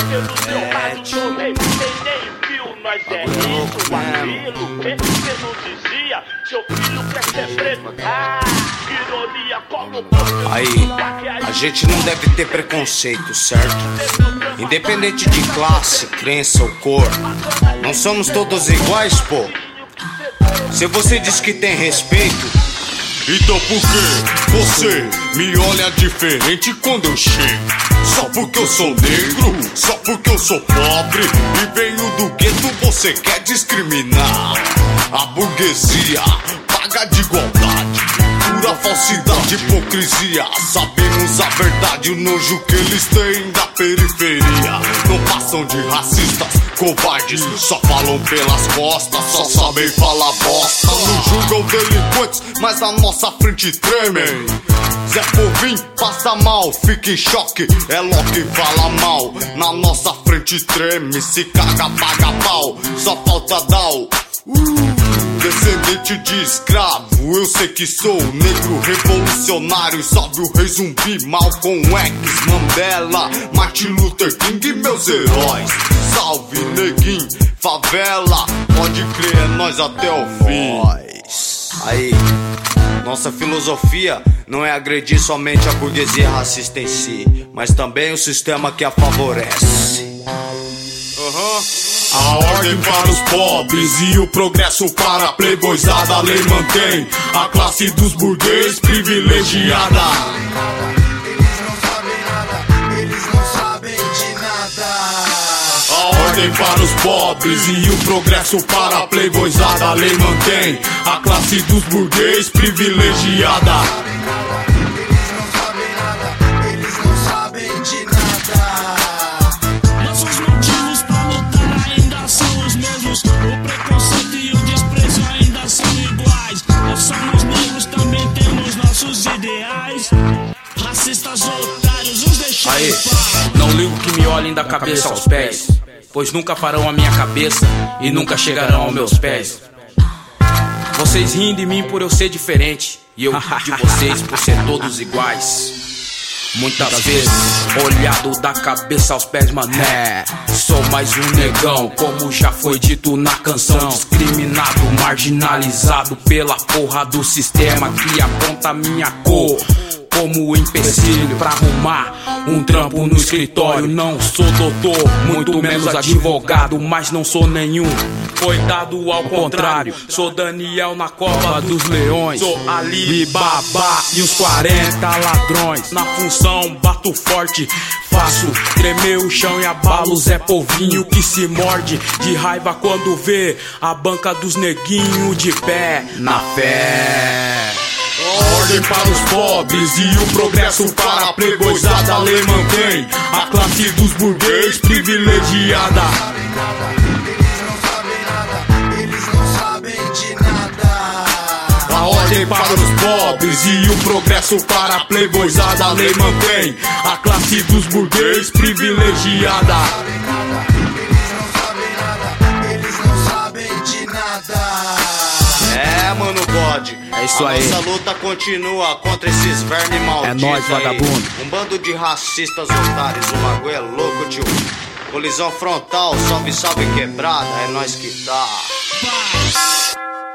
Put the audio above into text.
pelo seu lado do rei, sem nem fio. Nós é isso, aquilo, você não dizia. Seu filho quer ser preto, ironia como Aí, a gente não deve ter preconceito, certo? Independente de classe, crença ou cor, não somos todos iguais, pô. Se você diz que tem respeito, então por que você me olha diferente quando eu chego? Só porque eu sou negro? Só porque eu sou pobre? E venho do gueto, você quer discriminar? A burguesia paga de igualdade, pura falsidade, hipocrisia. Sabemos a verdade, o nojo que eles têm da periferia. Não passam de racistas, covardes, só falam pelas costas, só sabem falar bosta. Não julgam delinquentes, mas na nossa frente tremem. Zé Povinho passa mal, fica em choque, é Loki fala mal. Na nossa frente treme, se caga, paga pau, só falta dar. Descendente de escravo, eu sei que sou negro revolucionário. Salve o rei zumbi, Malcolm X, Mandela, Martin Luther King, meus heróis. Salve neguinho, favela, pode crer, é nós até o fim. Aí, nossa filosofia não é agredir somente a burguesia racista em si, mas também o sistema que a favorece. A ordem para os pobres e o progresso para a playboyzada. A lei mantém a classe dos burguês privilegiada. Eles não sabem nada, eles não sabem de nada. A ordem para os pobres e o progresso para a playboyzada. A lei mantém a classe dos burguês privilegiada. Eles não sabem nada, eles não sabem de nada. Nossos motivos pra lutar ainda são os mesmos. O preconceito e o desprezo ainda são iguais. Nós somos negros, também temos nossos ideais. Racistas otários, os deixam Aí, em paz. não ligo que me olhem da cabeça aos pés, pois nunca farão a minha cabeça e nunca chegarão aos meus pés. Vocês riem de mim por eu ser diferente, e eu de vocês por ser todos iguais. Muitas vezes, olhado da cabeça aos pés, mané, sou mais um negão, como já foi dito na canção. Discriminado, marginalizado pela porra do sistema que aponta minha cor como empecilho pra arrumar um trampo no escritório. Não sou doutor, muito menos advogado, mas não sou nenhum coitado, ao contrário. Sou Daniel na cova dos leões, sou Ali Baba e os 40 ladrões. Na função bato forte, faço tremer o chão e abalo o Zé Povinho que se morde de raiva quando vê a banca dos neguinhos de pé na fé. Ordem para os pobres e o progresso para a playboyzada. A lei mantém a classe dos burguês privilegiada. Eles não sabem nada, eles não sabem de nada. A ordem para os pobres e o progresso para a playboyzada. A lei mantém a classe dos burguês privilegiada. Eles não sabem nada, eles não sabem de nada. É, mano, bode, É isso aí. Nossa luta continua contra esses vermes malditos. É nóis, vagabundo. Aí. Um bando de racistas otários, o bagulho é louco, tio. Colisão frontal, salve, salve quebrada, é nós que tá. Paz.